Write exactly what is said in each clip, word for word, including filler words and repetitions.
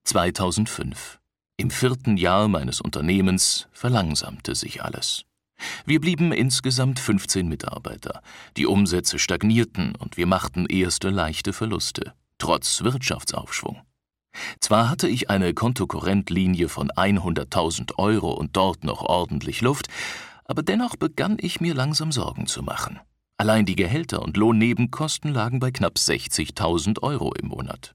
zweitausendfünf. Im vierten Jahr meines Unternehmens verlangsamte sich alles. Wir blieben insgesamt fünfzehn Mitarbeiter. Die Umsätze stagnierten und wir machten erste leichte Verluste, trotz Wirtschaftsaufschwung. Zwar hatte ich eine Kontokorrentlinie von hunderttausend Euro und dort noch ordentlich Luft, aber dennoch begann ich mir langsam Sorgen zu machen. Allein die Gehälter und Lohnnebenkosten lagen bei knapp sechzigtausend Euro im Monat.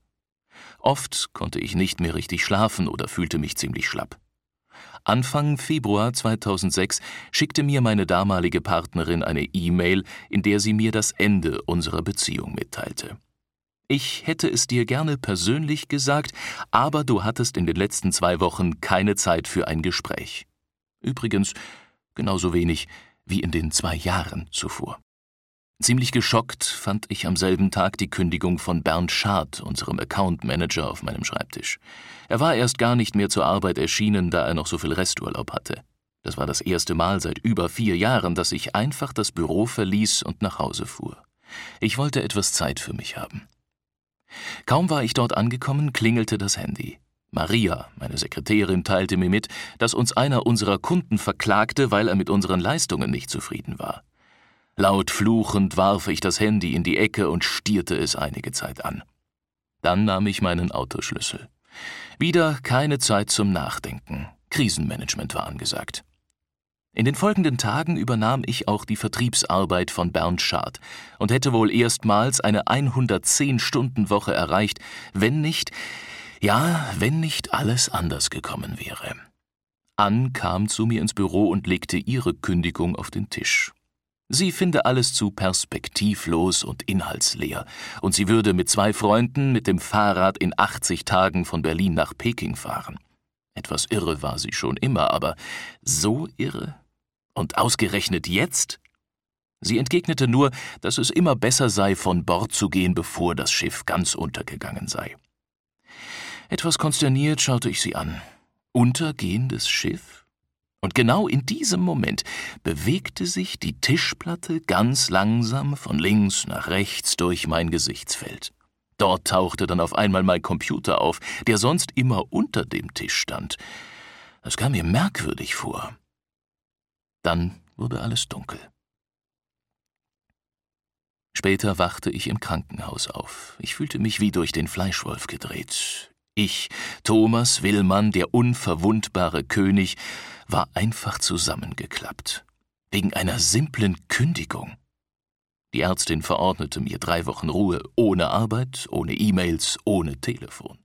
Oft konnte ich nicht mehr richtig schlafen oder fühlte mich ziemlich schlapp. Anfang Februar zweitausendsechs schickte mir meine damalige Partnerin eine E-Mail, in der sie mir das Ende unserer Beziehung mitteilte. Ich hätte es dir gerne persönlich gesagt, aber du hattest in den letzten zwei Wochen keine Zeit für ein Gespräch. Übrigens genauso wenig wie in den zwei Jahren zuvor. Ziemlich geschockt fand ich am selben Tag die Kündigung von Bernd Schad, unserem Account Manager, auf meinem Schreibtisch. Er war erst gar nicht mehr zur Arbeit erschienen, da er noch so viel Resturlaub hatte. Das war das erste Mal seit über vier Jahren, dass ich einfach das Büro verließ und nach Hause fuhr. Ich wollte etwas Zeit für mich haben. Kaum war ich dort angekommen, klingelte das Handy. Maria, meine Sekretärin, teilte mir mit, dass uns einer unserer Kunden verklagte, weil er mit unseren Leistungen nicht zufrieden war. Laut fluchend warf ich das Handy in die Ecke und stierte es einige Zeit an. Dann nahm ich meinen Autoschlüssel. Wieder keine Zeit zum Nachdenken. Krisenmanagement war angesagt. In den folgenden Tagen übernahm ich auch die Vertriebsarbeit von Bernd Schad und hätte wohl erstmals eine hundertzehn-Stunden-Woche erreicht, wenn nicht, ja, wenn nicht alles anders gekommen wäre. Ann kam zu mir ins Büro und legte ihre Kündigung auf den Tisch. Sie finde alles zu perspektivlos und inhaltsleer, und sie würde mit zwei Freunden mit dem Fahrrad in achtzig Tagen von Berlin nach Peking fahren. Etwas irre war sie schon immer, aber so irre? Und ausgerechnet jetzt? Sie entgegnete nur, dass es immer besser sei, von Bord zu gehen, bevor das Schiff ganz untergegangen sei. Etwas konsterniert schaute ich sie an. Untergehendes Schiff? Und genau in diesem Moment bewegte sich die Tischplatte ganz langsam von links nach rechts durch mein Gesichtsfeld. Dort tauchte dann auf einmal mein Computer auf, der sonst immer unter dem Tisch stand. Das kam mir merkwürdig vor. Dann wurde alles dunkel. Später wachte ich im Krankenhaus auf. Ich fühlte mich wie durch den Fleischwolf gedreht. Ich, Thomas Willmann, der unverwundbare König, war einfach zusammengeklappt. Wegen einer simplen Kündigung. Die Ärztin verordnete mir drei Wochen Ruhe, ohne Arbeit, ohne E-Mails, ohne Telefon.